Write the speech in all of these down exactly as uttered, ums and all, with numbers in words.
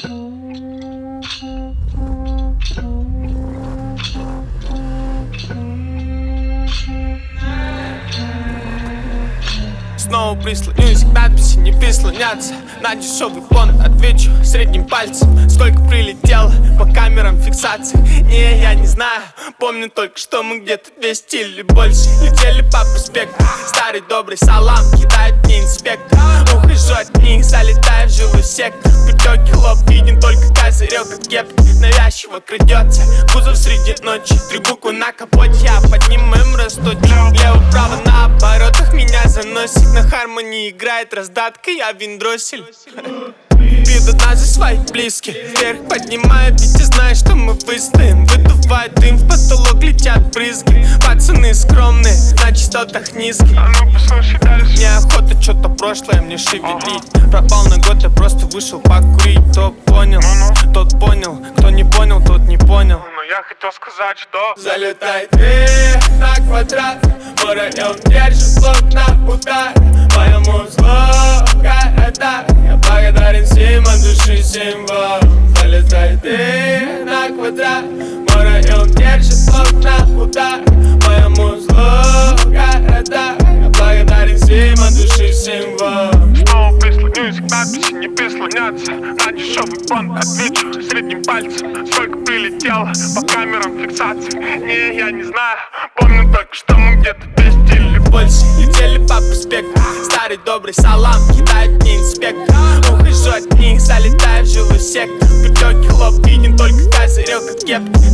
Снова прислонюсь к надписи, не прислоняться. На дешевый понт отвечу средним пальцем. Сколько прилетело по камерам фиксации, не, я не знаю. Помню только, что мы где-то двести или больше летели по проспекту. Старый добрый салам кидает мне инспектор. Ухожу от них, залетаю в жилой сектор. Пятёки лоб виден, только козырек от кепки. Навязчиво крадется кузов среди ночи. Три буквы на капоте, я под ним им растут. Лево-право на оборотах меня заносит. На хармонии играет раздатка, я виндроссель. Бьют нас за своих близких. Вверх поднимаю, ведь ты знаешь, что мы выстоим. Выдувает дым, в потолок летят брызги. Пацаны скромные, на частотах низких. Неохота что-то прошлое мне шевелить. Пропал на год, я просто вышел покурить. Кто понял, тот понял. Кто не понял, тот не понял. Но я хотел сказать, что залетай ты на квадрат. Мой район держит блок на удар. Моему злу города. Я благодарен всем от души символ. Залетай ты на квадрат. Мой район держит блок на удар. Моему злу города. Я благодарен всем от души символ. снова прислонюсь к надписи, не прислоняться. На дешевый понт отвечу средним пальцем. Сколько прилетело по камерам фиксации, не, я не знаю. Помню только, что мы где-то двести или больше летели по проспекту. Старый добрый салам кидает мне инспектор. Ухожу от них, залетаю в жилой сектор. Пятёки хлоп виден, только козырек от кепки.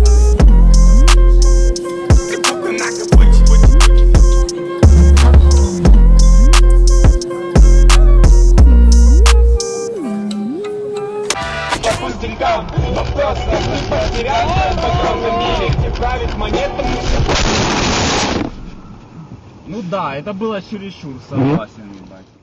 Три буквы на капоте. Пусть деньгам вопрос, мы потеряли в огромном мире, где правит монетами. Ну да, это было чересчур, согласен, ебать.